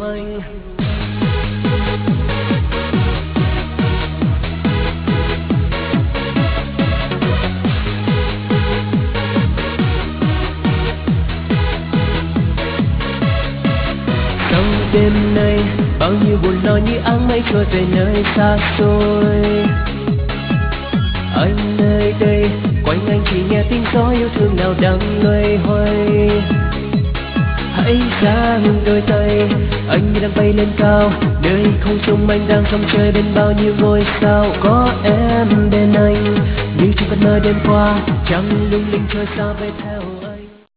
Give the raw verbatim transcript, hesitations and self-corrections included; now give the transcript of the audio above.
anh. Sau đêm nay bao nhiêu buồn lo như áng mây trôi về nơi xa xôi. Anh nơi đây quanh anh chỉ nghe tiếng gió yêu thương nào đang loay hoay. Hãy ra hướng đôi tay, anh như đang bay lên cao, nơi không trung anh đang trong trời bên bao nhiêu ngôi sao. Có em bên anh như trong cơn mơ đêm qua, trăng lung linh trôi xa về theo.